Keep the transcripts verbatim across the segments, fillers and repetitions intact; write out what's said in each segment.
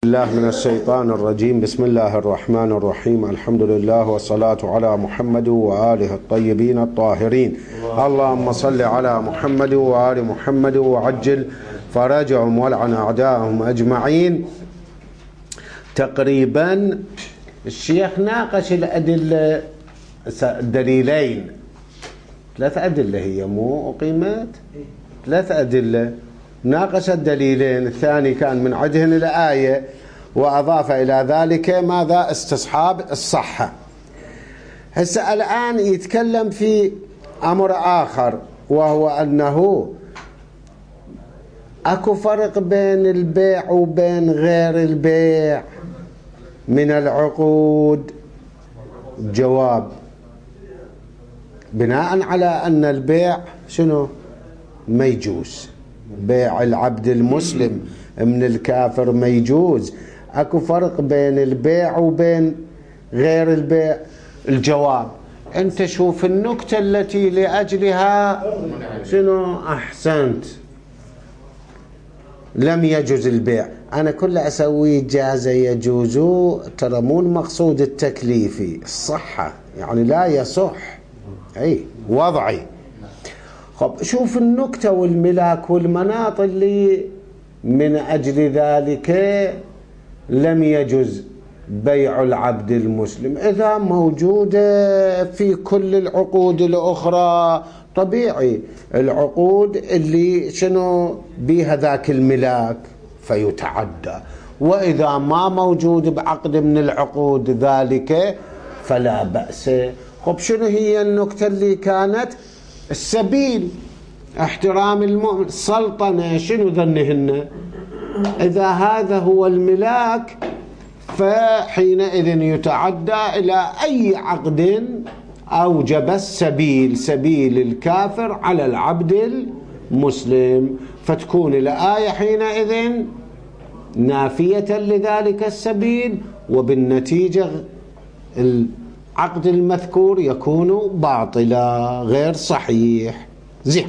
بالله من الشيطان الرجيم. بسم الله الرحمن الرحيم. الحمد لله والصلاة على محمد وآله الطيبين الطاهرين. اللهم صل على محمد وآل محمد وعجل فرجهم والعن أعداءهم أجمعين. تقريبا الشيخ ناقش الأدلة، الدليلين، ثلاث أدلة هي مو أقيمت ثلاث أدلة، ناقش الدليلين. الثاني كان من عدهن الآية، وأضاف إلى ذلك ماذا؟ استصحاب الصحة. هسه الآن يتكلم في أمر آخر، وهو أنه أكو فرق بين البيع وبين غير البيع من العقود. جواب: بناء على أن البيع شنو؟ ما يجوز. بيع العبد المسلم من الكافر ما يجوز. اكو فرق بين البيع وبين غير البيع. الجواب: انت شوف النكتة التي لأجلها شنو؟ احسنت، لم يجوز البيع. انا كل اسوي جاز يجوز، ترى مو المقصود التكليفي، الصحة يعني لا يصح، اي وضعي. خب شوف النكتة والملاك والمناط اللي من أجل ذلك لم يجوز بيع العبد المسلم. إذا موجودة في كل العقود الأخرى طبيعي، العقود اللي شنو بيها ذاك الملاك فيتعدى، وإذا ما موجود بعقد من العقود ذلك فلا بأس. خب شنو هي النكتة اللي كانت؟ السبيل، احترام المؤمن، السلطنة، شنو ذنهن؟ إذا هذا هو الملاك فحينئذ يتعدى إلى أي عقد أوجب السبيل، سبيل الكافر على العبد المسلم، فتكون الآية حينئذ نافية لذلك السبيل، وبالنتيجة العقد المذكور يكون باطلا غير صحيح. زين،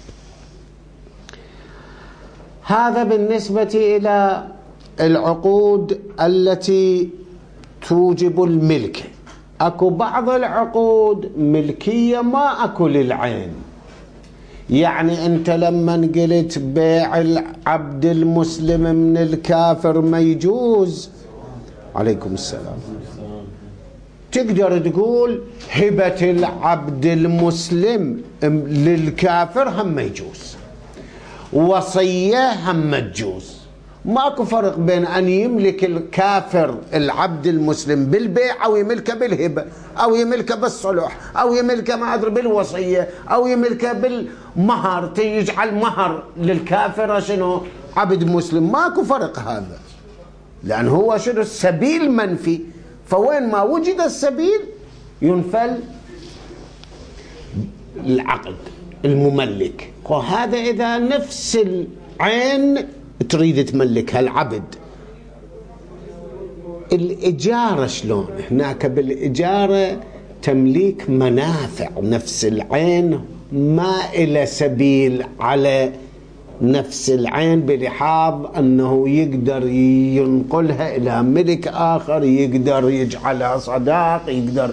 هذا بالنسبة إلى العقود التي توجب الملك. أكو بعض العقود ملكية ما أكو للعين. يعني أنت لما قلت بيع العبد المسلم من الكافر ما يجوز، عليكم السلام، تقدر تقول هبة العبد المسلم للكافر هم ما يجوز، وصية هم ما تجوز. ماكو فرق بين أن يملك الكافر العبد المسلم بالبيع، أو يملكه بالهبة، أو يملكه بالصلح، أو يملكه ما أدري بالوصية، أو يملكه بالمهر، يجعل مهر للكافر شنو؟ عبد مسلم. ماكو فرق هذا، لأن هو شنو؟ السبيل منفي، فوين ما وجد السبيل ينفل العقد المملك. وهذا إذا نفس العين تريد تملكها العبد. الإجارة شلون؟ هناك بالإجارة تمليك منافع، نفس العين ما إلى سبيل على نفس العين، بلحاظ أنه يقدر ينقلها إلى ملك آخر، يقدر يجعلها صداق، يقدر،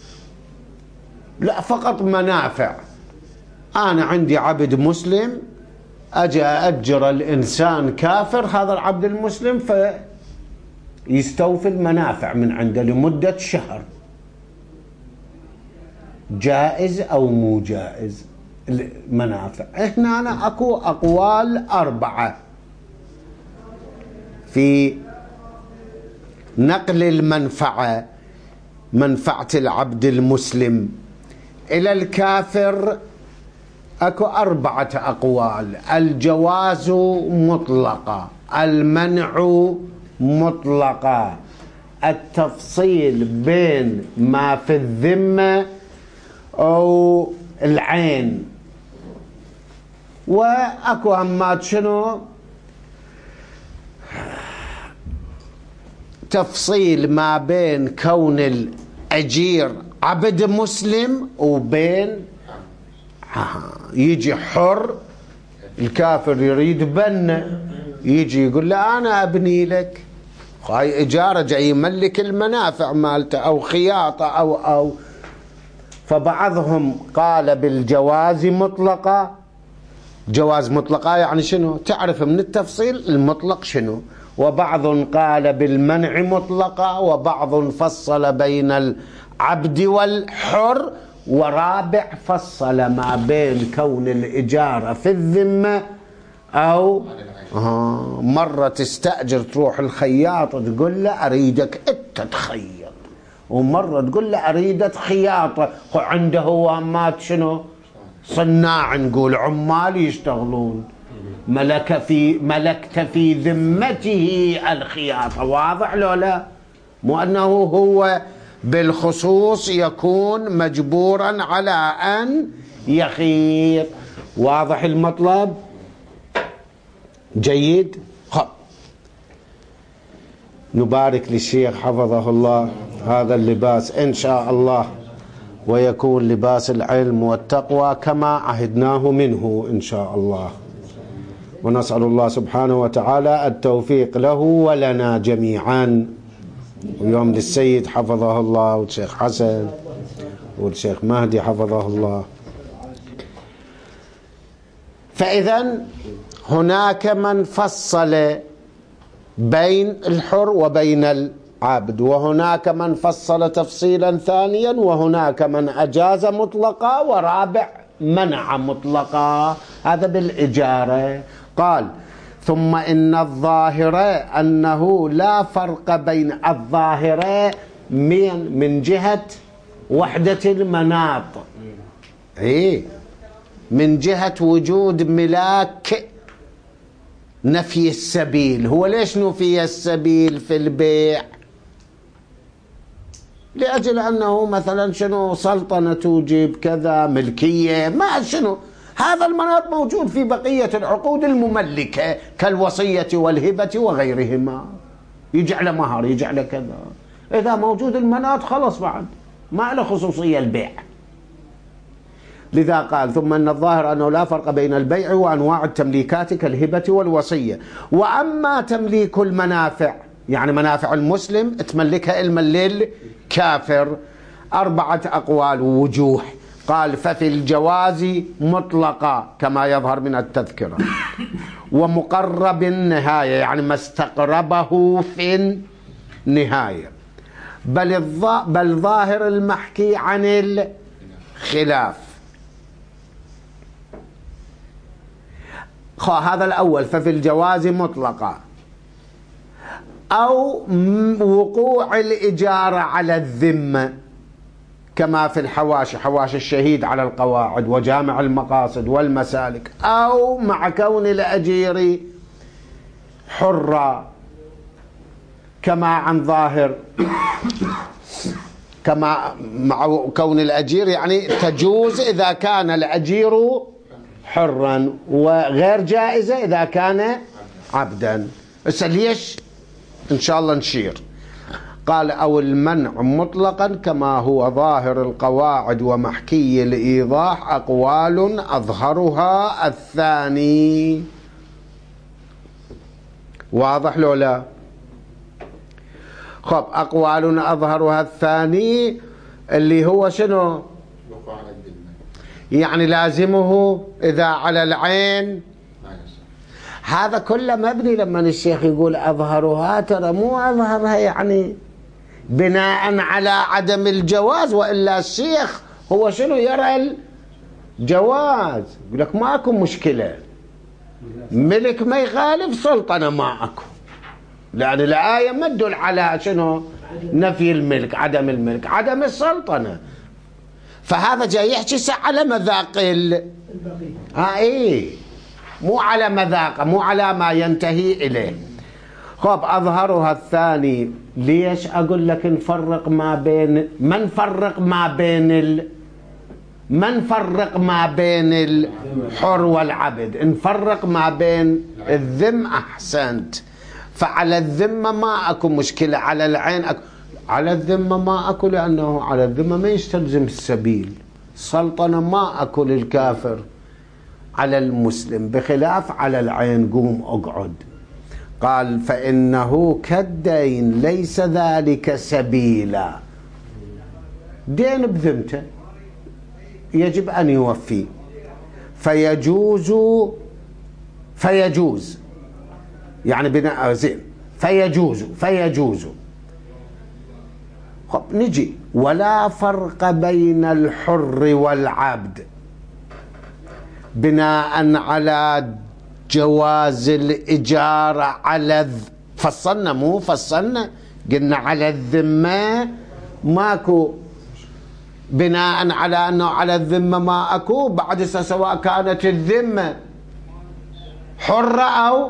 لا، فقط منافع. أنا عندي عبد مسلم، أجي أجر الإنسان كافر، هذا العبد المسلم فيستوفي المنافع من عنده لمدة شهر. جائز أو مو جائز المنافع؟ هنا أنا أكو أقوال أربعة في نقل المنفعة، منفعة العبد المسلم إلى الكافر. أكو أربعة أقوال: الجواز مطلقة، المنع مطلقة، التفصيل بين ما في الذمة أو العين، وأكو همات شنو؟ تفصيل ما بين كون الأجير عبد مسلم وبين يجي حر الكافر يريد بنه، يجي يقول له أنا أبني لك، هاي إجارة جاي يملك المنافع مالته أو خياطة أو أو فبعضهم قال بالجواز مطلقة. جواز مطلقة يعني شنو؟ تعرف من التفصيل المطلق شنو. وبعض قال بالمنع مطلقة، وبعض فصل بين العبد والحر، ورابع فصل ما بين كون الإجارة في الذمة أو آه مرة تستأجر تروح الخياط تقول له أريدك أنت تخيط، ومرة تقول له أريدك خياطة، عنده وهمات شنو؟ صناع، نقول عمال يشتغلون، ملك في ملكت في ذمته الخياطة. واضح لو لا؟ مو أنه هو بالخصوص يكون مجبورا على أن يخيط. واضح المطلب؟ جيد. خب نبارك للشيخ حفظه الله هذا اللباس إن شاء الله، ويكون لباس العلم والتقوى كما عهدناه منه إن شاء الله. ونسأل الله سبحانه وتعالى التوفيق له ولنا جميعا. ويوم للسيد حفظه الله، والشيخ حسن، والشيخ مهدي حفظه الله. فإذا هناك من فصل بين الحر وبين العبد، وهناك من فصل تفصيلا ثانيا، وهناك من أجاز مطلقا، ورابع منع مطلقا. هذا بالإجارة. قال ثم إن الظاهرة أنه لا فرق بين الظاهرة من, من جهة وحدة المناط، إيه، من جهة وجود ملاك نفي السبيل. هو ليش نفي السبيل في البيع؟ لأجل أنه مثلا شنو سلطنة توجب كذا، ملكية، ما شنو، هذا المناط موجود في بقية العقود المملكة كالوصية والهبة وغيرهما، يجعل مهر، يجعل كذا. إذا موجود المناط خلص بعد ما له خصوصية البيع. لذا قال ثم أن الظاهر أنه لا فرق بين البيع وأنواع التمليكات كالهبة والوصية. وأما تمليك المنافع، يعني منافع المسلم تملكها المليل كافر، أربعة أقوال ووجوه. قال ففي الجواز مطلقا كما يظهر من التذكرة، ومقرب النهاية يعني ما استقربه في النهاية، بل, الظ... بل ظاهر المحكي عن الخلاف. هذا الأول ففي الجواز مطلقا، أو وقوع الإجارة على الذمة كما في الحواشي، حواشي الشهيد على القواعد وجامع المقاصد والمسالك، أو مع كون الأجير حرا كما عن ظاهر، كما مع كون الأجير يعني تجوز إذا كان الأجير حرا، وغير جائزة إذا كان عبدا. بس ليش إن شاء الله نشير. قال أو المنع مطلقا كما هو ظاهر القواعد ومحكي الإيضاح، أقوال أظهرها الثاني. واضح لو لا؟ خب أقوال أظهرها الثاني اللي هو شنو؟ يعني لازمه إذا على العين. هذا كله مبني لما الشيخ يقول أظهرها، ترى مو أظهرها يعني بناء على عدم الجواز، وإلا الشيخ هو شنو يرى الجواز، يقول لك ماكو مشكلة، ملك ما يخالف، سلطنة ما أكو، لأن الآية ما تدل على شنو نفي الملك، عدم الملك، عدم السلطنة. فهذا جاي يحكي على مذاق ال ها إيه، مو على مذاقه، مو على ما ينتهي إليه. خب أظهرها الثاني. ليش أقول لك نفرق ما بين ما نفرق ما بين ال ما نفرق ما بين الحر والعبد، نفرق ما بين الذم. أحسنت. فعلى الذمة ما أكو مشكلة، على العين أكو. على الذمة ما أكو، لأنه على الذمة ما يستلزم السبيل، سلطنة ما أكو للكافر على المسلم، بخلاف على العين قوم أقعد. قال فإنه كالدين ليس ذلك سبيلا، دين بذمته يجب أن يوفي، فيجوز فيجوز يعني بناء زين فيجوز فيجوز خب نجي ولا فرق بين الحر والعبد بناء على جواز الإجارة على الذ... فصلنا مو فصلنا قلنا على الذمة ماكو، بناء على أنه على الذمة ما أكو بعد سواء كانت الذمة حرة أو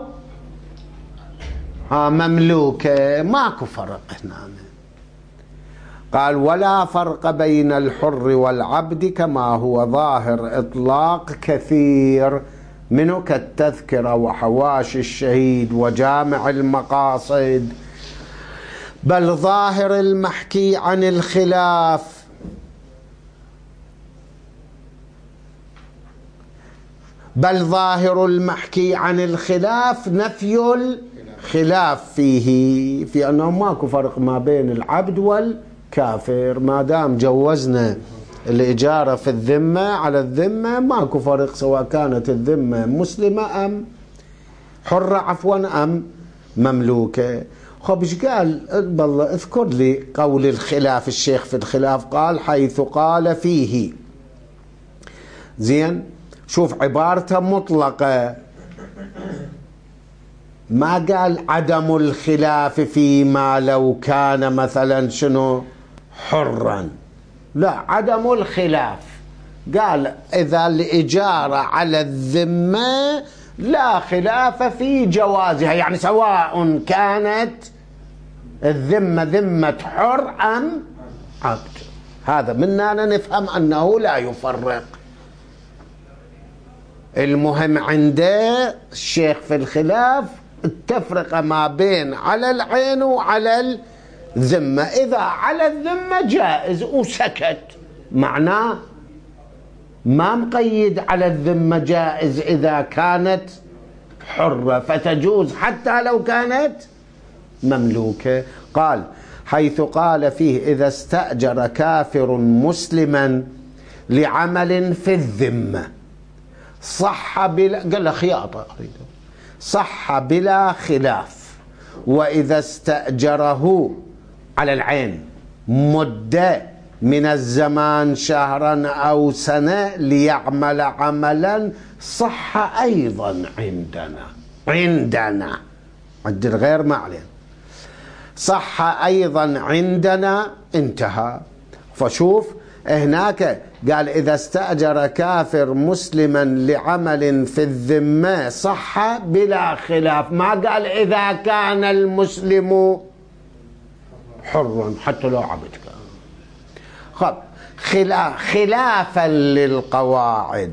ها مملوكة ماكو فرق هنا. قال ولا فرق بين الحر والعبد كما هو ظاهر إطلاق كثير منه كالتذكرة وحواشي الشهيد وجامع المقاصد، بل ظاهر المحكي عن الخلاف بل ظاهر المحكي عن الخلاف نفي الخلاف فيه، في أنه ماكو فرق ما بين العبد والكافر، ما دام جوزنا الإجارة في الذمة على الذمة ماكو فرق سواء كانت الذمة مسلمة أم حرة عفوا أم مملوكة. خب ايش قال؟ بالله اذكر لي قول الخلاف، الشيخ في الخلاف قال حيث قال فيه. زين شوف عبارته مطلقة، ما قال عدم الخلاف فيما لو كان مثلا شنو حرا، لا عدم الخلاف، قال إذا الإجارة على الذمة لا خلاف في جوازها، يعني سواء كانت الذمة ذمة حر أم عبد. هذا منا نفهم أنه لا يفرق. المهم عنده الشيخ في الخلاف التفرقة ما بين على العين وعلى الذمة. إذا على الذمة جائز وسكت، معناه ما مقيد على الذمة جائز إذا كانت حرة، فتجوز حتى لو كانت مملوكة. قال حيث قال فيه إذا استأجر كافر مسلما لعمل في الذمة صح بلا، قال خياطة صح بلا خلاف، وإذا استأجره على العين مدة من الزمان شهرا أو سنة ليعمل عملا صح أيضا عندنا عندنا عند الغير ما علينا صح أيضا عندنا. انتهى. فشوف هناك قال إذا استأجر كافر مسلما لعمل في الذمة صح بلا خلاف، ما قال إذا كان المسلم حرا حتى لو عبد كان. خب خلافا للقواعد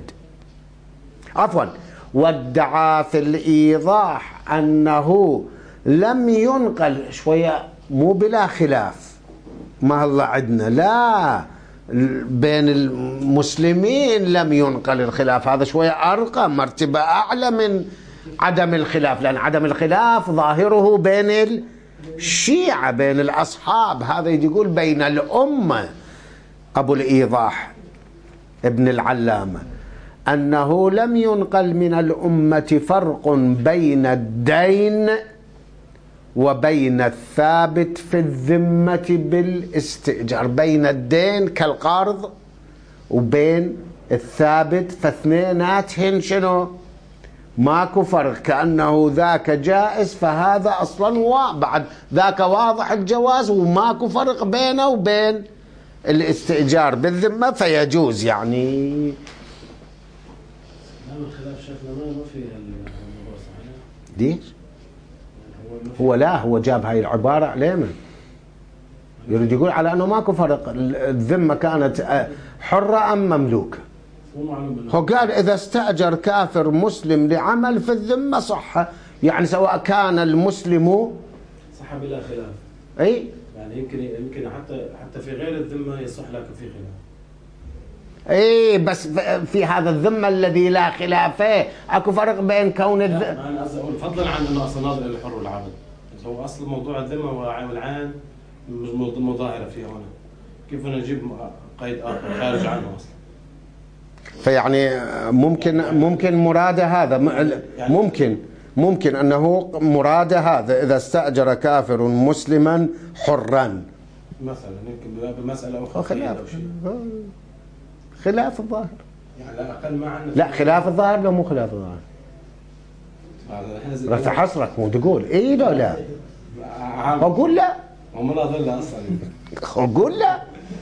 عفوا وادعى في الإيضاح أنه لم ينقل شوية مو بلا خلاف، ما الله عندنا لا بين المسلمين لم ينقل الخلاف، هذا شوية أرقى مرتبة أعلى من عدم الخلاف، لأن عدم الخلاف ظاهره بين الشيعة بين الأصحاب، هذا يقول بين الأمة. أبو الإيضاح ابن العلامة أنه لم ينقل من الأمة فرق بين الدين وبين الثابت في الذمة بالاستئجار، بين الدين كالقرض وبين الثابت، فاثنيناتهن شنو ماكو فرق، كأنه ذاك جائز فهذا أصلا بعد ذاك واضح الجواز وماكو فرق بينه وبين الاستئجار بالذمة فيجوز. يعني الخلاف شكله ما في الموضوع صحيح ليش هو لا هو جاب هاي العبارة عليه من يريد يقول على أنه ماكو فرق، الذمة كانت حرة أم مملوكة. هو قال إذا استأجر كافر مسلم لعمل في الذمة صح، يعني سواء كان المسلم صح بلا خلاف. أي يعني يمكن يمكن حتى حتى في غير الذمة يصح لك في خلاف. اي بس في هذا الذمة الذي لا خلاف فيه اكو فرق بين كون الذ... لا انا قصدي اقول فضلا عن انه اصلا ناظر للحر والعبد، هو اصل موضوع الذمه والعين مش مظاهره فيها هنا، كيف بدنا نجيب قيد اخر خارج عنه اصلا؟ فيعني ممكن ممكن مراد هذا ممكن ممكن انه مراد هذا اذا استاجر كافر مسلما حرا مثلا، يمكن بمساله اخرى خلاف أو شيء. خلاف الظاهر يعني لا اقل ما عندنا. لا خلاف الظاهر لا مو خلاف الظاهر. راح تحصرك مو تقول اي لا لا اقول لا وما لا ظل اصلا اقول لا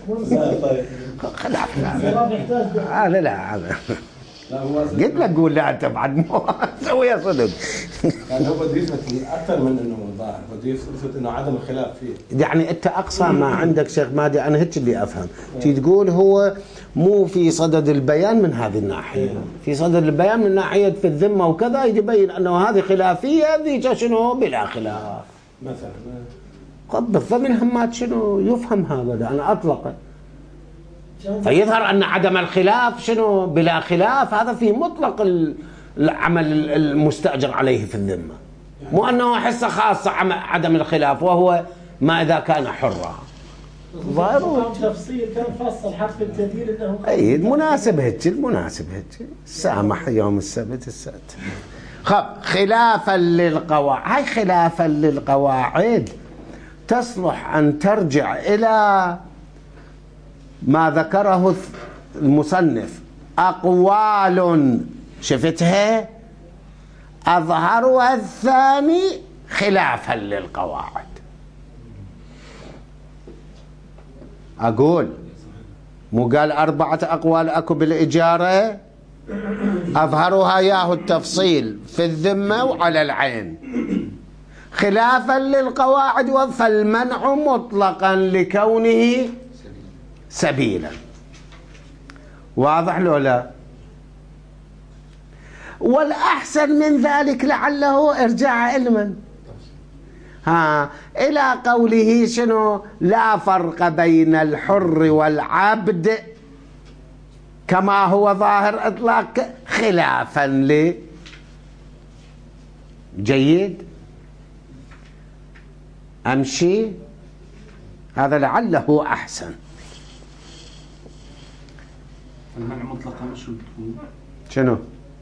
خلاف لا هذا لا هذا قلت لك قول لا انت بعد مو سويها صدق. يعني هو بده يثبت اكثر من انه ظاهر، بده يثبت انه عدم الخلاف فيه. يعني انت اقصى ما عندك شيخ مادي انا هيك اللي افهم تي تقول هو مو في صدد البيان من هذه الناحيه، في صدد البيان من ناحيه في الذمه وكذا يبين انه هذه خلافيه ذيك شنو بلا خلاف مثلا. قد بالضمن همات شنو يفهم هذا انا اطلقه، فيظهر ان عدم الخلاف شنو بلا خلاف هذا في مطلق العمل المستأجر عليه في الذمه، مو انه حصه خاصه عدم الخلاف وهو ما اذا كان حرا. ظاهر تفصيل كان فصل حرف التدليل انه اي المناسب هيك المناسب هيك سامح يوم السبت السبت. خب خلافا للقواعد، هاي خلافا للقواعد تصلح ان ترجع الى ما ذكره المصنف اقوال شفتها اظهرها الثاني خلافا للقواعد. أقول مو قال أربعة أقوال أكو بالإجارة أظهرها ياهو التفصيل في الذمة وعلى العين خلافا للقواعد، فالمنع مطلقا لكونه سبيلا. واضح لو لا؟ والأحسن من ذلك لعله إرجاع علما ها إلى قوله شنو لا فرق بين الحر والعبد كما هو ظاهر إطلاق خلافا ل جيد أمشي هذا لعله أحسن. المنع مطلقا شو بتكون؟ شنو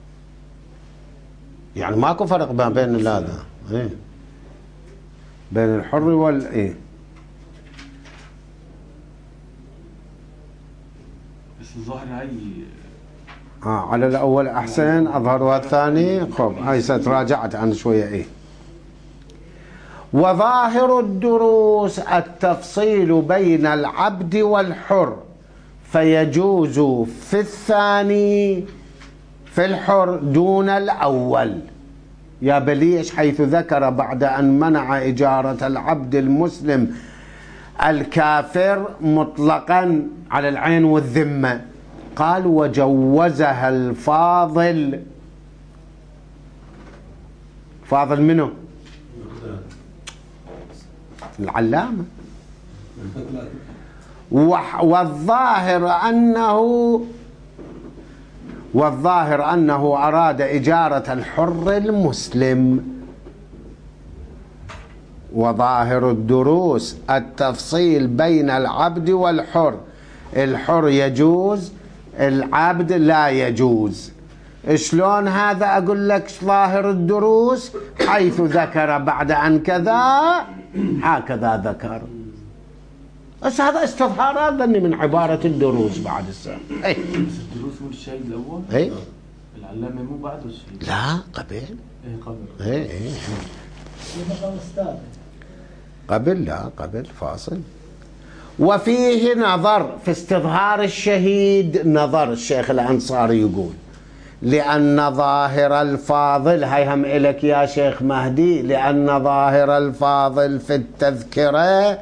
يعني ماكو فرق ما بين هذا ايه بين الحر وال ايه بس الظاهر هاي اه على الاول احسن اظهرها الثاني. خب هاي ستراجعت عن شويه ايه. وظاهر الدروس التفصيل بين العبد والحر فيجوز في الثاني في الحر دون الأول. يا بليش حيث ذكر بعد أن منع إجارة العبد المسلم الكافر مطلقا على العين والذمة قال وجوزها الفاضل. فاضل منه العلامة. والظاهر أنه والظاهر أنه أراد إجارة الحر المسلم. وظاهر الدروس التفصيل بين العبد والحر، الحر يجوز العبد لا يجوز. شلون هذا؟ أقول لك ظاهر الدروس حيث ذكر بعد أن كذا هكذا ذكر. بس هذا استظهارات ظني من عبارة الدروس بعد السنة. أي. بس الدروس مو الشيء الأول؟ أي. العلامة مو بعده الشيء؟ لا قبل. إيه قبل. إيه إيه. قبل لا قبل فاصل. وفيه نظر في استظهار الشهيد، نظر الشيخ الأنصاري يقول لأن ظاهر الفاضل، هاي هم إلك يا شيخ مهدي، لأن ظاهر الفاضل في التذكرة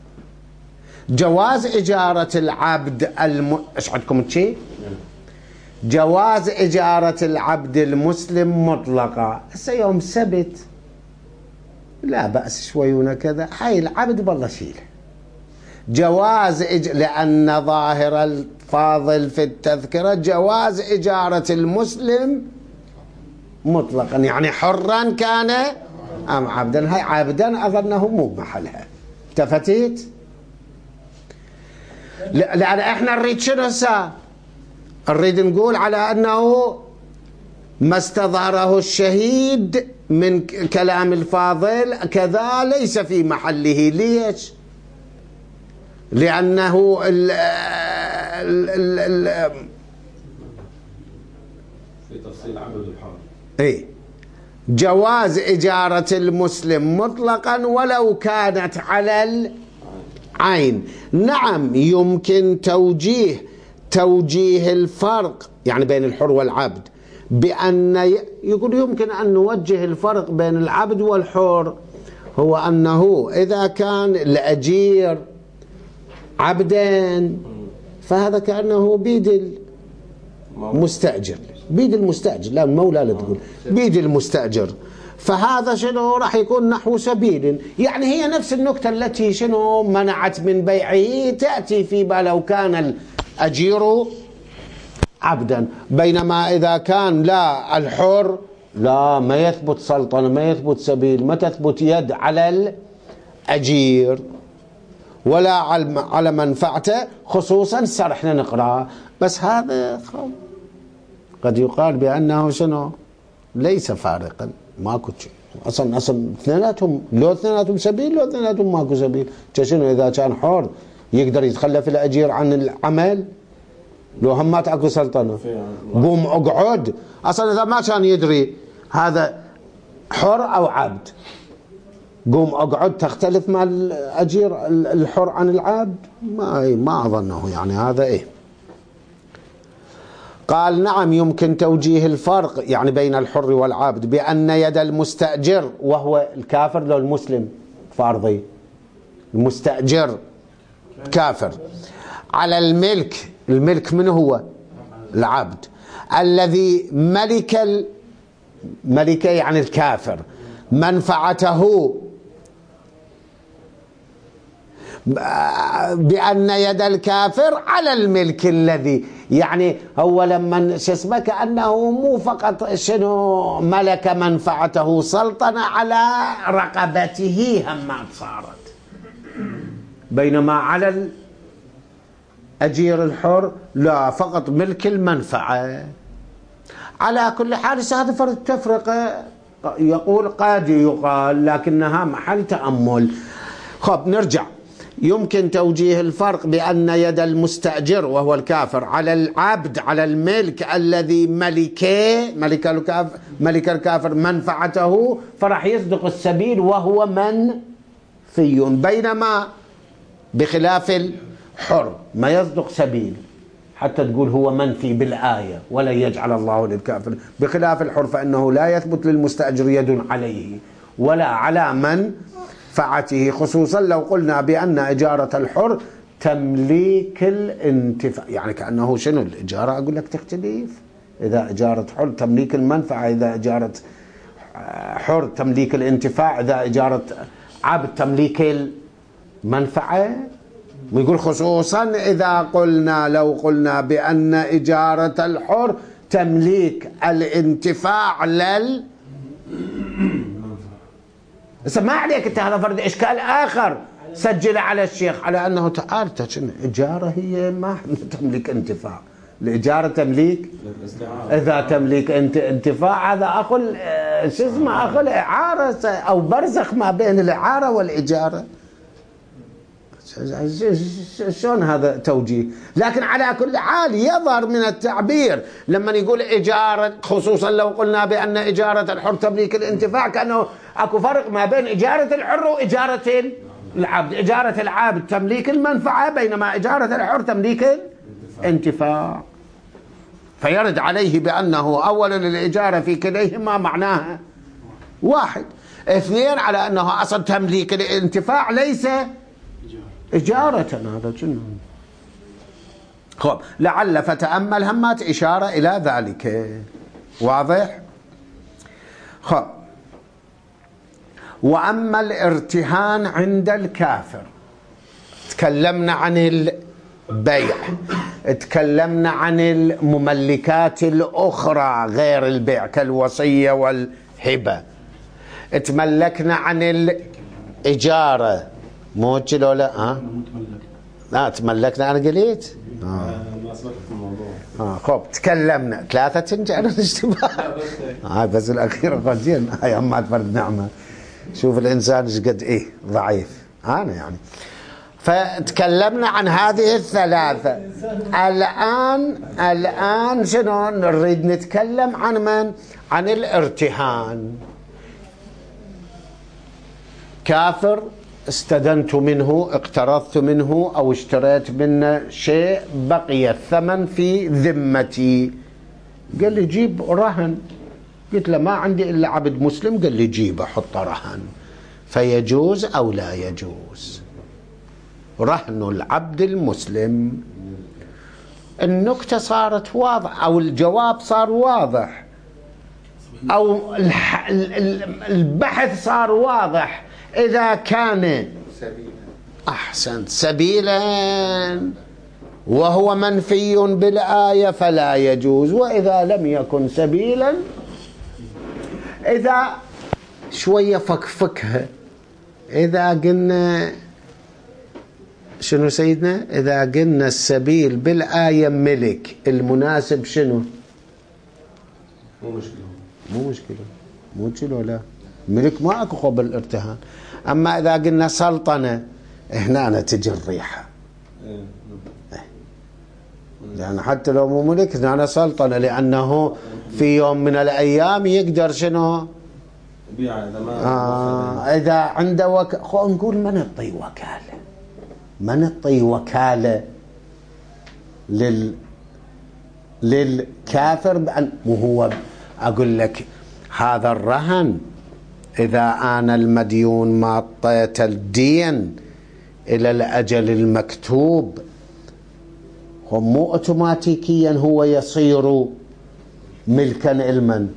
جواز إجارة العبد الم... إيش عندكم شيء؟ جواز إجارة العبد المسلم مطلقة. هسه يوم سبت لا بأس شويونه كذا، هاي العبد بالله شيله جواز إج... لأن ظاهر الفاضل في التذكرة جواز إجارة المسلم مطلقا، يعني حرا كان أم عبدا. هاي عبدا أظنه مو محلها. التفتيت؟ لأن احنا نريد شنو هسه؟ نريد نقول على أنه ما استظهره الشهيد من كلام الفاضل كذا ليس في محله. ليش؟ لأنه ال ال ال ال في تفصيل عبد الحر اي جواز إجارة المسلم مطلقا ولو كانت على العين. نعم يمكن توجيه توجيه الفرق يعني بين الحر والعبد بأن يقول يمكن أن نوجه الفرق بين العبد والحر، هو أنه إذا كان الأجير عبدا فهذا كأنه بيد المستأجر، بيد المستأجر، لا المولى لا تقول بيد المستأجر، فهذا شنو راح يكون نحو سبيل. يعني هي نفس النكتة التي شنو منعت من بيعه تأتي فيما لو كان الأجير عبدا، بينما إذا كان لا الحر لا ما يثبت سلطنة، ما يثبت سبيل، ما تثبت يد على الأجير ولا على منفعته. خصوصا صار احنا نقرأ بس هذا قد يقال بأنه شنو ليس فارقا، ماكو شيء اصلا اصلا اثنيناتهم، لو اثنيناتهم سبيل لو اثنيناتهم ماكو سبيل. شنو اذا كان حر يقدر يتخلف الأجير عن العمل؟ لو هم ما تعكو سلطنة قوم اقعد. اصلا اذا ما كان يدري هذا حر او عبد قوم اقعد تختلف مع الأجير الحر عن العبد؟ ما ما اظنه يعني هذا ايه. قال نعم يمكن توجيه الفرق يعني بين الحر والعبد بأن يد المستأجر وهو الكافر لو المسلم فارضي، المستأجر كافر، على الملك، الملك من هو؟ العبد الذي ملك ملك يعني الكافر منفعته، بأن يد الكافر على الملك الذي، يعني هو لما شسمه كأنه مو فقط شنو ملك منفعته، سلطنة على رقبته هم صارت، بينما على الأجير الحر لا فقط ملك المنفعة. على كل حال هذا فرق تفرقة يقول قد يقال لكنها محل تأمل. خب نرجع. يمكن توجيه الفرق بأن يد المستأجر وهو الكافر على العبد على الملك الذي ملكه ملك الكافر ملك الكافر منفعته، فراح يصدق السبيل وهو منفي، بينما بخلاف الحر ما يصدق سبيل حتى تقول هو منفي بالآية ولا يجعل الله للكافر، بخلاف الحر فإنه لا يثبت للمستأجر يد عليه ولا على من فعته، خصوصا لو قلنا بأن إجارة الحر تمليك الانتفاع، يعني كأنه شنو الإجارة أقول لك تختلف، إذا إجارة حر تمليك المنفعة، إذا إجارة حر تمليك الانتفاع، إذا إجارة عبد تمليك المنفعة. ويقول خصوصا إذا قلنا لو قلنا بأن إجارة الحر تمليك الانتفاع لل بس ما عليك انت، هذا فرض اشكال اخر سجل على الشيخ على انه تعال الاجاره هي ما تملك انتفاع، الاجاره تمليك اذا تملك انت انتفاع هذا اخو شو اسمه اخو الاعاره او برزخ ما بين الاعاره والاجاره. شلون هذا توجيه؟ لكن على كل حال يظهر من التعبير لما يقول إجارة، خصوصا لو قلنا بأن إجارة الحر تمليك الانتفاع، كأنه أكو فرق ما بين إجارة الحر وإجارة العبد. إجارة العبد تمليك المنفعة بينما إجارة الحر تمليك الانتفاع، فيرد عليه بأنه أولا الإجارة في كليهما معناها واحد، اثنين على أنه أصل تمليك الانتفاع ليس إجارة. هذا شنو؟ خب لعل فتأمل همات إشارة إلى ذلك. واضح؟ خب وأما الارتهان عند الكافر، تكلمنا عن البيع، تكلمنا عن المملكات الأخرى غير البيع كالوصية والهبة، تملكنا عن الإجارة، مو لو لا ها؟ لا تملكنا، أنا قلت آه. ما سمعت في الموضوع. اه خب تكلمنا ثلاثة تنجعنا الاشتباه. هاي بس الأخيرة قال زين، هاي أما فرد نعمة. شوف الإنسان ايش قد إيه ضعيف أنا يعني. فتكلمنا عن هذه الثلاثة. الآن الآن شنو نريد نتكلم عن من؟ عن الارتهان. كافر استدنت منه، اقترضت منه أو اشتريت منه شيء، بقي الثمن في ذمتي، قال لي جيب رهن، قلت له ما عندي إلا عبد مسلم، قال لي جيب حط رهن، فيجوز أو لا يجوز رهن العبد المسلم؟ النكتة صارت واضحة أو الجواب صار واضح أو البحث صار واضح. إذا كان أحسن سبيلا وهو منفي بالآية فلا يجوز، وإذا لم يكن سبيلا، إذا شوية فكفكها، إذا قلنا شنو سيدنا؟ إذا قلنا السبيل بالآية ملك، المناسب شنو؟ مو مشكلة مو مشكلة مو مشكلة لا ملك ما أكو خب الارتهان. أما إذا قلنا سلطنة هنا أنا تجي الريحة، يعني حتى لو مو ملك هنا سلطنة، لأنه في يوم من الأيام يقدر شنو بيع إذا ما آه إذا عنده وك... خو نقول من يعطي وكالة، من يعطي وكالة لل للكافر بأن وهو أقول لك هذا الرهن إذا أنا المديون ما أعطيت الدين إلى الأجل المكتوب، هو مو أوتوماتيكيا هو يصير ملكا المن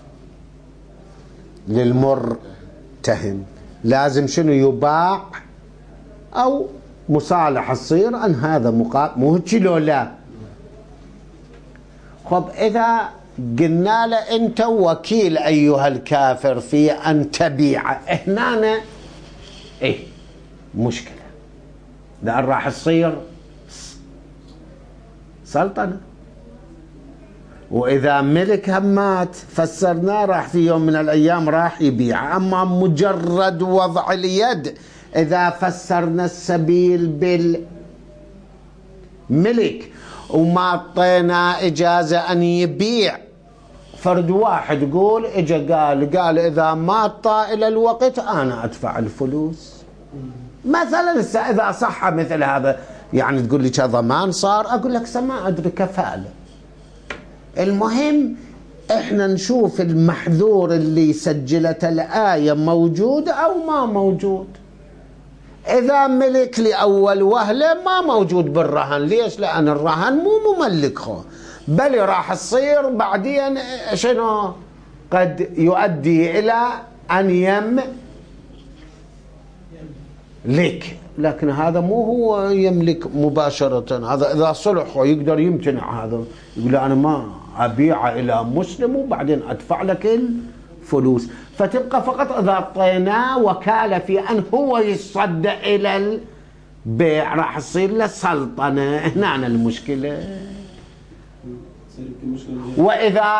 للمرتهن، لازم شنو يباع أو مصالحة تصير أن هذا مقابل، مو هيك لو لا. خب إذا قلنا له أنت وكيل أيها الكافر في أن تبيع، هنا إيه مشكلة، لأن راح تصير سلطنة، وإذا ملك همات فسرناه راح في يوم من الأيام راح يبيع. أما مجرد وضع اليد، إذا فسرنا السبيل بالملك وما أعطينا إجازة أن يبيع، فرد واحد يقول إجا قال قال إذا ما أعطى إلى الوقت أنا أدفع الفلوس مثلا. إذا صح مثل هذا يعني تقول لي كضمان صار، أقول لك سما أدري كفالة. المهم إحنا نشوف المحذور اللي سجلت الآية موجود أو ما موجود. إذا ملك لأول وهلة ما موجود بالرهن، ليش؟ لأن الرهن مو مملك خو، بل راح تصير بعدين شنو قد يؤدي إلى أن يملك، لكن هذا مو هو يملك مباشرة. هذا إذا صلح يقدر يمتنع، هذا يقول أنا ما أبيع إلى مسلم وبعدين أدفع لك الفلوس، فتبقى فقط إذا أعطيناه وكالة في أن هو يصد إلى البيع راح تصير له سلطنة. هنا المشكلة. وإذا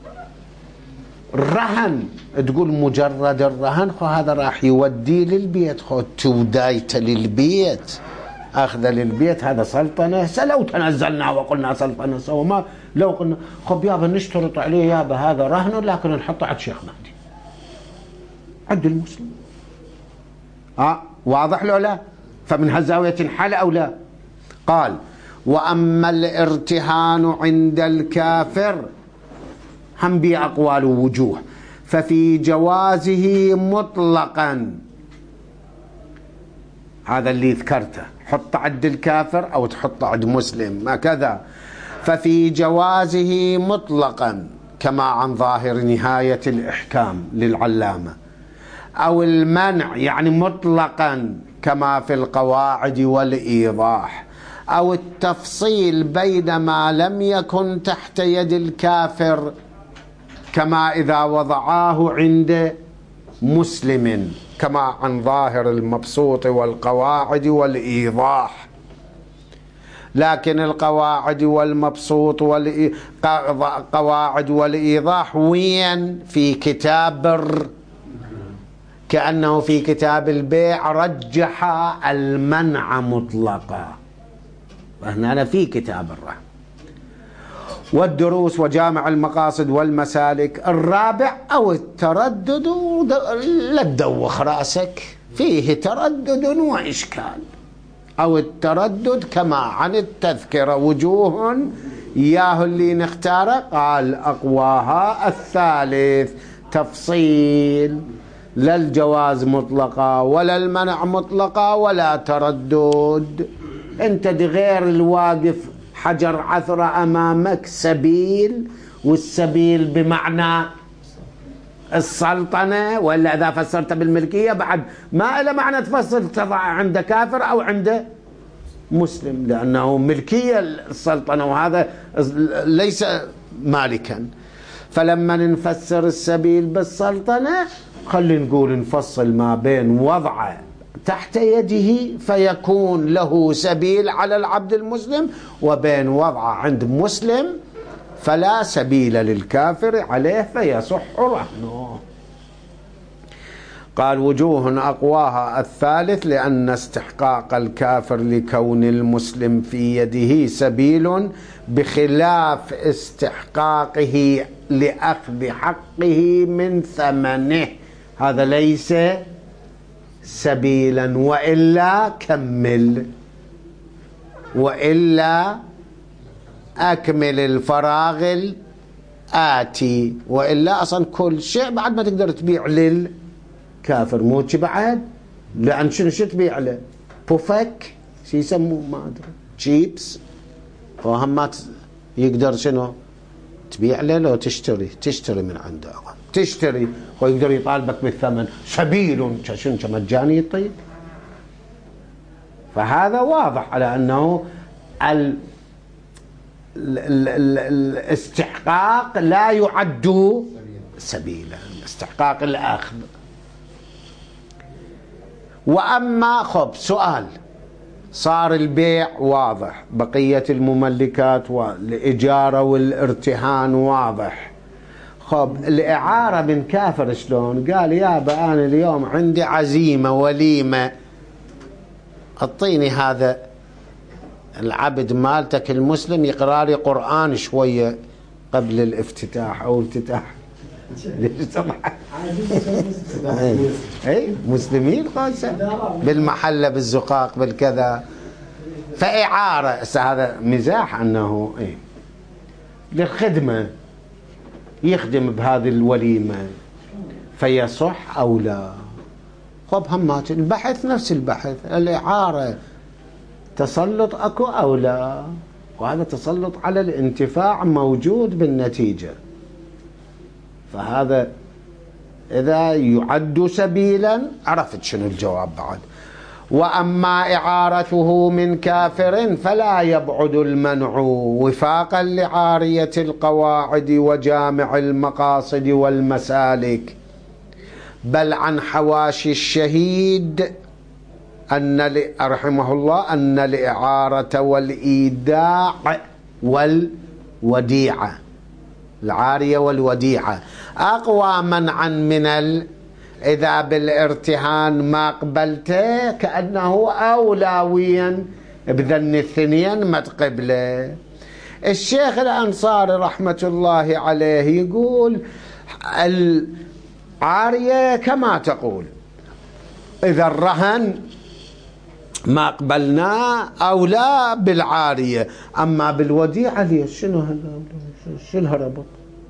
رهن تقول مجرد الرهن خو هذا راح يودي للبيت، خو تودايت للبيت أخذ للبيت، هذا سلطنة. لو تنزلنا وقلنا سلطنة سوا، ما لو قلنا خب يابا نشترط عليه يابا هذا رهن لكن نحطه عند شيخ مهدي عند المسلم. آه واضح له لا؟ فمن هالزاوية انحل أو لا؟ قال وأما الارتهان عند الكافر هم بأقوال ووجوه، ففي جوازه مطلقا، هذا اللي ذكرته، حط عند الكافر أو تحط عند مسلم هكذا، ففي جوازه مطلقا كما عن ظاهر نهاية الإحكام للعلامة، أو المنع يعني مطلقا كما في القواعد والإيضاح، أو التفصيل بين ما لم يكن تحت يد الكافر كما إذا وضعاه عند مسلم كما عن ظاهر المبسوط والقواعد والإيضاح. لكن القواعد والمبسوط والقواعد والإيضاح وين؟ في كتاب، كأنه في كتاب البيع رجح المنع مطلقا، هنا في كتاب الرهن. والدروس وجامع المقاصد والمسالك. الرابع أو التردد، لا تدوخ رأسك، فيه تردد وإشكال. أو التردد كما عن التذكرة وجوه إياه اللي نختاره، قال أقواها الثالث، تفصيل، لا الجواز مطلقا ولا المنع مطلقا ولا تردد. أنت غير الواقف حجر عثرة أمامك سبيل، والسبيل بمعنى السلطنة، وإلا إذا فسرت بالملكية بعد ما إلى معنى تفسر تضع عند كافر أو عند مسلم، لأنه ملكية السلطنة وهذا ليس مالكا. فلما نفسر السبيل بالسلطنة خلي نقول نفصل ما بين وضع تحت يده فيكون له سبيل على العبد المسلم، وبين وضع عند مسلم فلا سبيل للكافر عليه فيصح رهنه. قال وجوه أقواها الثالث، لأن استحقاق الكافر لكون المسلم في يده سبيل بخلاف استحقاقه لأخذ حقه من ثمنه، هذا ليس سبيلا. وإلا كمل، وإلا أكمل الفراغ الآتي، وإلا أصلا كل شيء بعد ما تقدر تبيع للكافر موتش بعد، لأن شنو شو تبيع له؟ بوفك شو يسموه ما أدري، شيبس، وهم يقدر شنو تبيع له لو تشتري تشتري من عنده، تشتري ويقدر يطالبك بالثمن، سبيل شنو مجاني طيب. فهذا واضح على أنه ال الاستحقاق لا يعد سبيلا، استحقاق الأخذ. وأما خب سؤال، صار البيع واضح، بقية المملكات والإجارة والارتهان واضح، خب الإعارة من كافر شلون؟ قال يابا أنا اليوم عندي عزيمة وليمة، أعطيني هذا العبد مالتك المسلم يقرأ لي قرآن شوية قبل الافتتاح أو الافتتاح. ليش تضحك؟ اي مسلمين خاصة بالمحلة بالزقاق بالكذا، فإعارة هذا مزاح أنه إيه للخدمة يخدم بهذه الوليمة فيصح أو لا. خب همات البحث نفس البحث، الإعارة تسلط أكو أو لا، وهذا تسلط على الانتفاع موجود بالنتيجة، فهذا إذا يعد سبيلا عرفت شنو الجواب بعد. وأما إعارته من كافر فلا يبعد المنع وفاقا لعارية القواعد وجامع المقاصد والمسالك، بل عن حواشي الشهيد أن رحمه الله أن الإعارة والإيداع والوديعة، العارية والوديعة أقوى منعا من ال إذا بالارتهان ما قبلته كأنه أولويا بذن الثنين ما تقبله. الشيخ الأنصاري رحمة الله عليه يقول العارية كما تقول، إذا الرهن ما قبلناه أو لا بالعارية، أما بالوديعة ليش شنو شو الهربط؟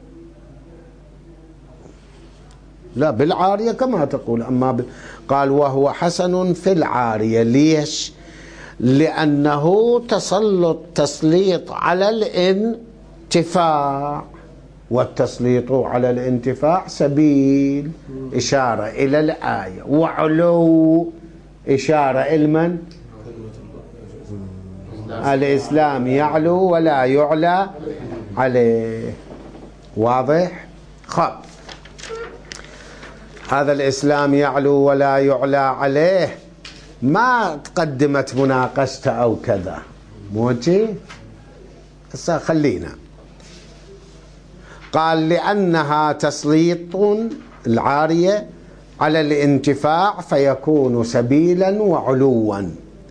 لا بالعارية كما تقول. أما ب... قال وهو حسن في العارية، ليش؟ لأنه تسلط تسليط على الانتفاع، والتسليط على الانتفاع سبيل إشارة إلى الآية، وعلو إشارة إلى من؟ الإسلام يعلو ولا يعلى عليه. واضح؟ خب هذا الإسلام يعلو ولا يعلى عليه ما تقدمت مناقشته أو كذا، موجي هسه خلينا. قال لأنها تسليط العارية على الانتفاع فيكون سبيلا وعلوا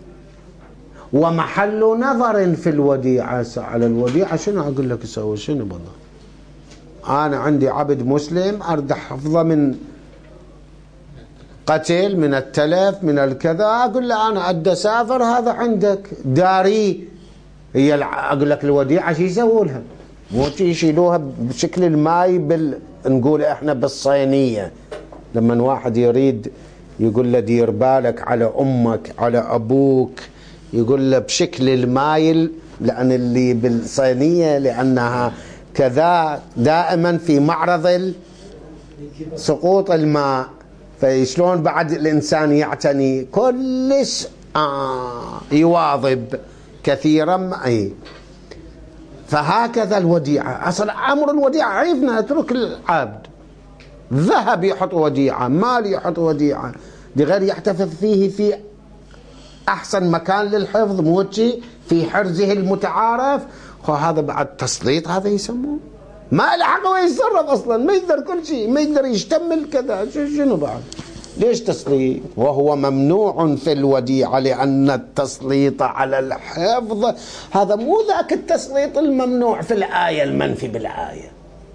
ومحل نظر في الوديعة. على الوديعة شنو أقول لك يسوي؟ شنو بالله؟ أنا عندي عبد مسلم أريد حفظه من قتل، من التلف، من الكذا، أقول له أنا أدى سافر، هذا عندك داري. هي أقول لك الوديعة شو يسووا لها؟ مو يشيلوها بشكل الماي بال نقول إحنا بالصينية، لما واحد يريد يقول له دير بالك على أمك على أبوك، يقول له بشكل المايل، لأن اللي بالصينية لأنها كذا دائما في معرض سقوط الماء، فشلون بعد الإنسان يعتني كلش آه يواظب كثيرا أي. فهكذا الوديعة، أصلا أمر الوديعة عيبنا اترك العبد، ذهب يحط وديعة، مال يحط وديعة بغير يحتفظ فيه في أحسن مكان للحفظ، موتي في حرزه المتعارف. هذا بعد تسليط، هذا يسموه ما له حق ويتصرف أصلا، ما يقدر كل شيء، ما يقدر يشتمل كذا، شنو بعد؟ ليش تسليط؟ وهو ممنوع في الوديعة لأن التسليط على الحفظ هذا مو ذاك التسليط الممنوع في الآية المنفي بالآية.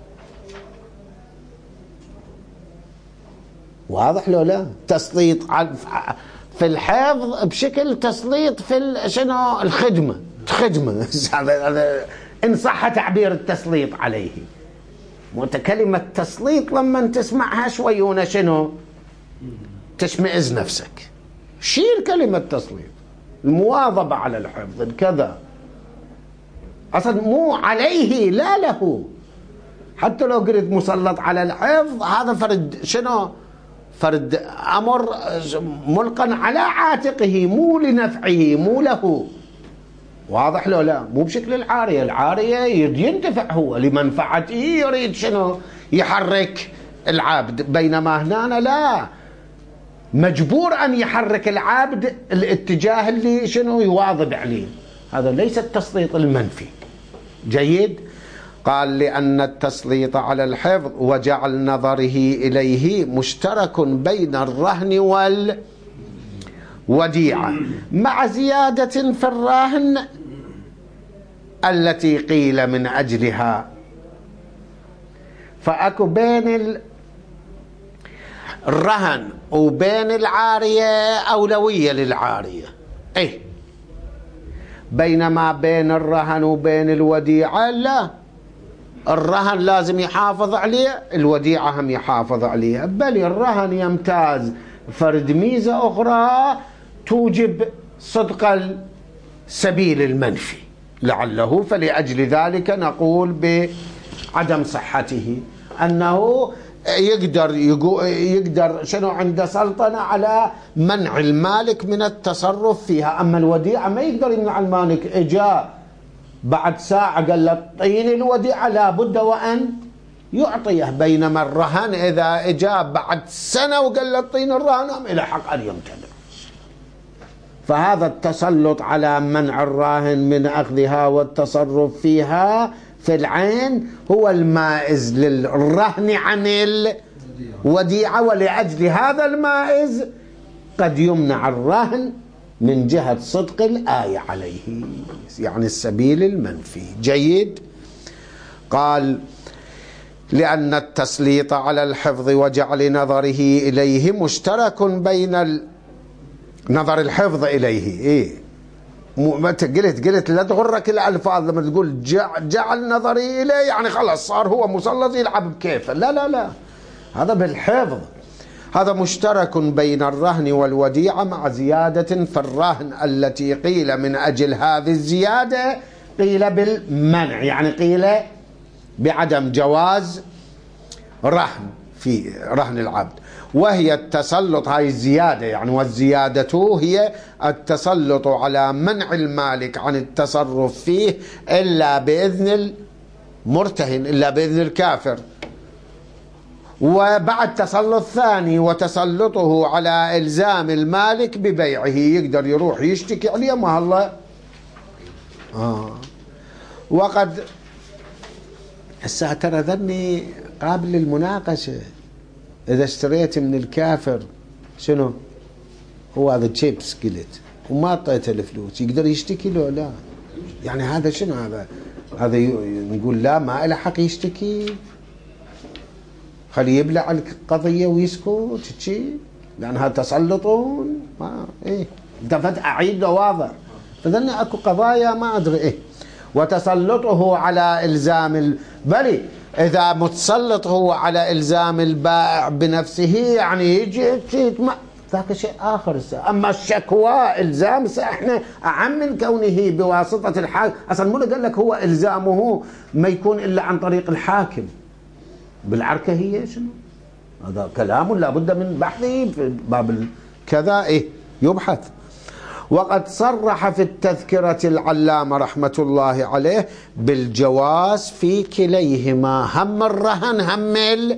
واضح لو لا؟ تسليط في الحفظ بشكل تسليط في شنو؟ الخدمة، خدمة إن صح تعبير التسليط عليه. كلمة تسليط لما تسمعها شوي هنا شنو؟ تشمئز نفسك. شيل كلمة تسليط، المواظبة على الحفظ الكذا، أصلا مو عليه لا له. حتى لو قلت مسلط على الحفظ هذا فرد شنو؟ فرد أمر ملقا على عاتقه، مو لنفعه، مو له. واضح لو لا؟ مو بشكل العارية، العارية ينتفع هو لمنفعته، يريد شنو؟ يحرك العبد، بينما هنا لا، مجبور أن يحرك العبد الاتجاه اللي شنو يواظب عليه. هذا ليس التسليط المنفي. جيد؟ قال لأن التسليط على الحفظ وجعل نظره إليه مشترك بين الرهن والوديعة مع زيادة في الرهن التي قيل من أجلها. فأكو بين الرهن وبين العارية أولوية للعارية، إيه، بينما بين الرهن وبين الوديعة لا، الرهن لازم يحافظ عليه، الوديعة هم يحافظ عليها، بل الرهن يمتاز فرد ميزة أخرى توجب صدق السبيل المنفي لعله، فلأجل ذلك نقول بعدم صحته، أنه يقدر يقدر شنو عنده سلطنة على منع المالك من التصرف فيها. أما الوديعة ما يقدر يمنع المالك، إجا بعد ساعة قال له طيني الوديعة لابد وأن يعطيه، بينما الرهن إذا إجا بعد سنة وقال له طين الرهن إلى حق أن يمتنع. فهذا التسلط على منع الراهن من أخذها والتصرف فيها في العين هو المائز للرهن عن الوديعة، ولأجل هذا المائز قد يمنع الرهن من جهة صدق الآية عليه، يعني السبيل المنفي. جيد؟ قال لأن التسليط على الحفظ وجعل نظره إليه مشترك بين نظر الحفظ إليه. إيه؟ قلت قلت لا تغرك الألفاظ لما تقول جعل نظري إليه يعني خلاص صار هو مسلط يلعب بكيفه، لا لا لا، هذا بالحفظ. هذا مشترك بين الرهن والوديعة مع زيادة في الرهن التي قيل من أجل هذه الزيادة قيل بالمنع، يعني قيل بعدم جواز رهن في رهن العبد، وهي التسلط، هاي الزيادة يعني، والزيادة هي التسلط على منع المالك عن التصرف فيه إلا بإذن المرتهن، إلا بإذن الكافر. وبعد تسلط ثاني وتسلطه على إلزام المالك ببيعه، يقدر يروح يشتكي عليه ما الله. آه. وقد هسه ترى ذني قابل للمناقشة. إذا اشتريت من الكافر شنو هو هذا تشيبس قلت وما أعطيته الفلوس، يقدر يشتكي له؟ لا. يعني هذا شنو هذا؟ هذا نقول لا، ما له حق يشتكي، خليه يبلع القضية ويسكت شي، لأنها تسلطون. ما إيه دفت أعيد له واضح. فذني أكو قضايا ما أدري إيه. وتسلطه على إلزام ال... بلي إذا متسلط هو على إلزام البائع بنفسه يعني يجي ما ذاك شيء آخر. أما الشكوى إلزام، إحنا أعم من كونه بواسطة الحاكم. أصلا مو قال لك هو إلزامه ما يكون إلا عن طريق الحاكم بالعركة، هي شنو هذا كلام لابد من بحثه في باب كذا إيه يبحث. وقد صرح في التذكرة العلامة رحمة الله عليه بالجواز في كليهما، هم الرهن هم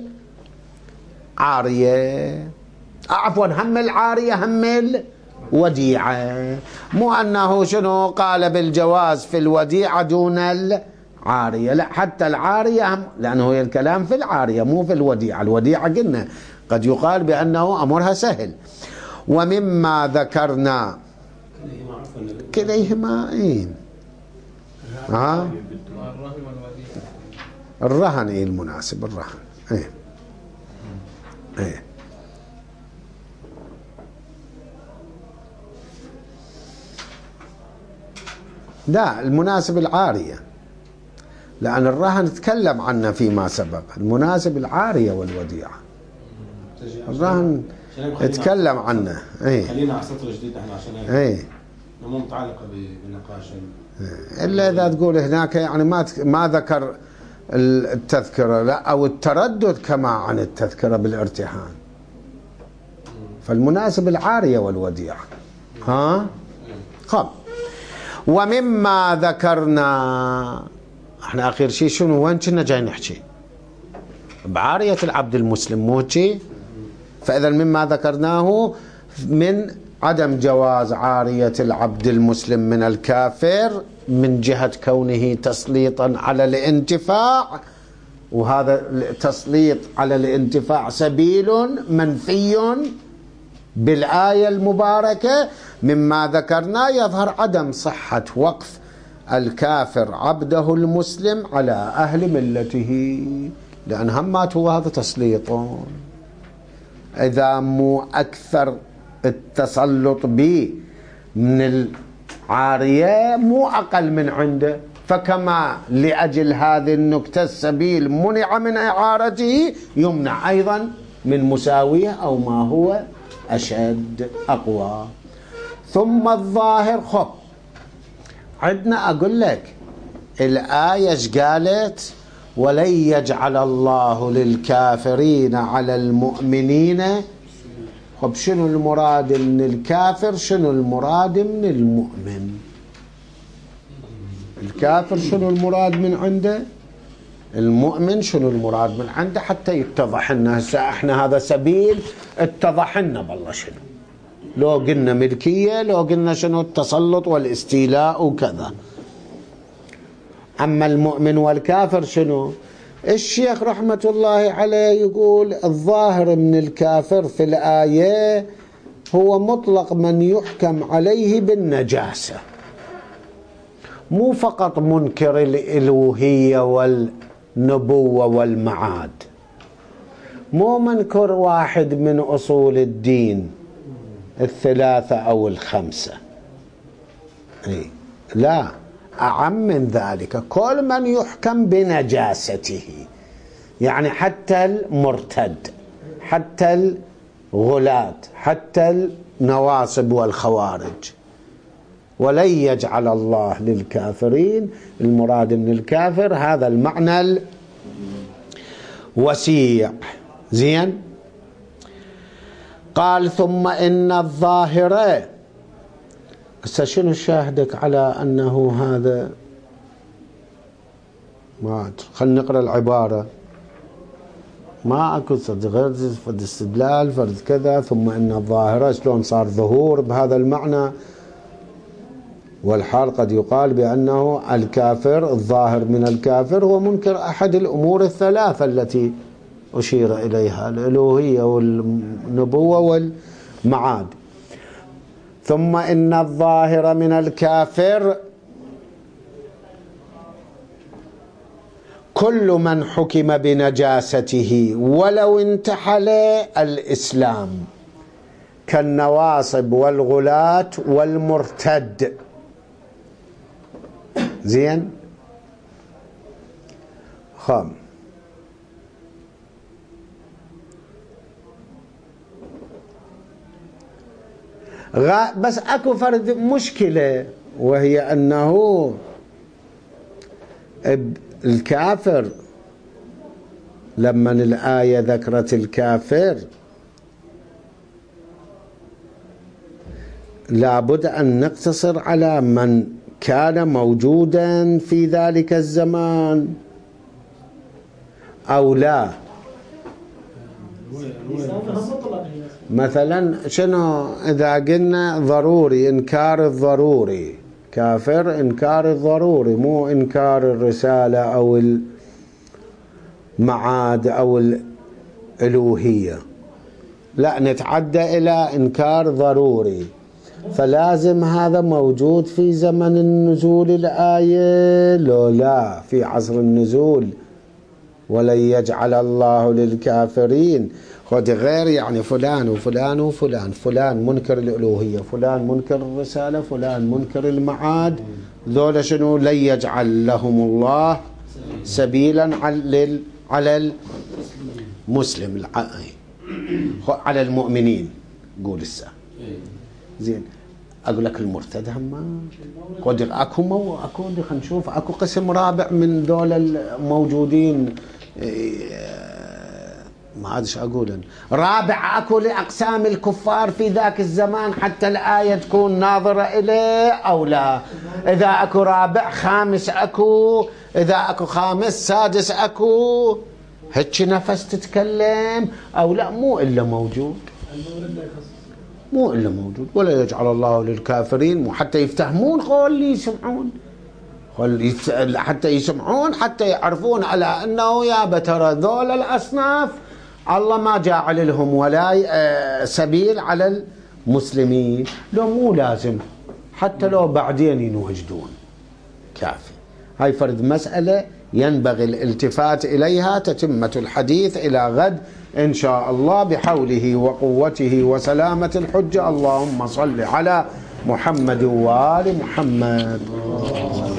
العارية، عفوا هم العارية هم الوديعة. مو أنه شنو قال بالجواز في الوديعة دون العارية، لا، حتى العارية هم، لأنه هي الكلام في العارية مو في الوديعة. الوديعة قلنا قد يقال بأنه أمرها سهل. ومما ذكرنا كليهما إيه ها الرهن إيه المناسب، الرهن إيه إيه لا، المناسب العارية، لأن الرهن تكلم عنه فيما سبق. المناسب العارية والوديعة، الرهن تكلم عنه. ايه خلينا على سطر جديد احنا عشان ايه مو متعلقة بالنقاش. إلا إذا تقول هناك يعني ما ما ذكر التذكرة، لا، أو التردد كما عن التذكرة بالارتهان. فالمناسب العارية والوديعة. ها خب. ومما ذكرنا، احنا اخر شيء شنو وين كنا جاي نحكي؟ بعارية العبد المسلم مو شيء. فإذا مما ذكرناه من عدم جواز عارية العبد المسلم من الكافر من جهة كونه تسليطا على الانتفاع، وهذا التسليط على الانتفاع سبيل منفي بالآية المباركة. مما ذكرنا يظهر عدم صحة وقف الكافر عبده المسلم على أهل ملته، لأن همات هو هذا تسليط، إذا مو أكثر التسلط به من العارية مو أقل من عنده. فكما لأجل هذه النكتة السبيل منع من إعارته، يمنع أيضا من مساويه أو ما هو أشد أقوى. ثم الظاهر، خب عندنا أقول لك الآية ايش قالت؟ ولن يجعل الله للكافرين على المؤمنين. خب شنو المراد من الكافر؟ شنو المراد من المؤمن؟ الكافر شنو المراد من عنده؟ المؤمن شنو المراد من عنده؟ حتى يتضح لنا. هسه احنا هذا سبيل اتضح لنا بالله شنو، لو قلنا ملكية، لو قلنا شنو التسلط والاستيلاء وكذا. أما المؤمن والكافر شنو؟ الشيخ رحمة الله عليه يقول الظاهر من الكافر في الآية هو مطلق من يحكم عليه بالنجاسة، مو فقط منكر الألوهية والنبوة والمعاد، مو منكر واحد من أصول الدين الثلاثة أو الخمسة، إيه؟ لا، أعم من ذلك، كل من يحكم بنجاسته، يعني حتى المرتد، حتى الغلاة، حتى النواصب والخوارج. ولن يجعل الله للكافرين، المراد من الكافر هذا المعنى وسيع. زين. قال ثم إن الظاهرة. هسه شنو شاهدك على أنه هذا؟ ما أدري، خلينا نقرأ العبارة. ما أكو صدق غير فرد استدلال فرد كذا. ثم إن الظاهرة شلون صار ظهور بهذا المعنى؟ والحال قد يقال بأنه الكافر الظاهر من الكافر هو منكر أحد الأمور الثلاثة التي أشير إليها، الألوهية والنبوة والمعاد. ثم إن الظاهر من الكافر كل من حكم بنجاسته ولو انتحل الإسلام كالنواصب والغلاة والمرتد. زين. خام. بس اكو فرد مشكلة، وهي انه الكافر لما الآية ذكرت الكافر لابد أن نقتصر على من كان موجودا في ذلك الزمان أو لا. مثلا شنو إذا قلنا ضروري، إنكار الضروري، كافر إنكار الضروري، مو إنكار الرسالة أو المعاد أو الألوهية، لا نتعدى إلى إنكار ضروري. فلازم هذا موجود في زمن النزول الآية لو لا في عصر النزول. ولن يجعل الله للكافرين خد غير يعني فلان وفلان وفلان، فلان منكر الألوهية، فلان منكر الرسالة، فلان منكر المعاد، ذولا شنو؟ لن يجعل لهم الله سبيلا على المسلم على المؤمنين. قول السا زين. اقول لك المرتد هم قد اكو مو اكو خلينا نشوف اكو قسم رابع من ذول الموجودين، ما ادري اقول رابع اكو لاقسام الكفار في ذاك الزمان حتى الايه تكون ناظره اليه او لا. اذا اكو رابع خامس اكو، اذا اكو خامس سادس اكو، هيك نفس تتكلم او لا؟ مو الا موجود، مو إلا موجود. ولا يجعل الله للكافرين، حتى يفتهمون قول اللي يسمعون، حتى يسمعون حتى يعرفون على أنه يا بترى ذول الأصناف الله ما جاعل لهم ولا سبيل على المسلمين. لو مو لازم، حتى لو بعدين ينوجدون كافي. هاي فرد مسألة ينبغي الالتفات إليها. تتمة الحديث إلى غد إن شاء الله بحوله وقوته وسلامة الحجة. اللهم صل على محمد وآل محمد.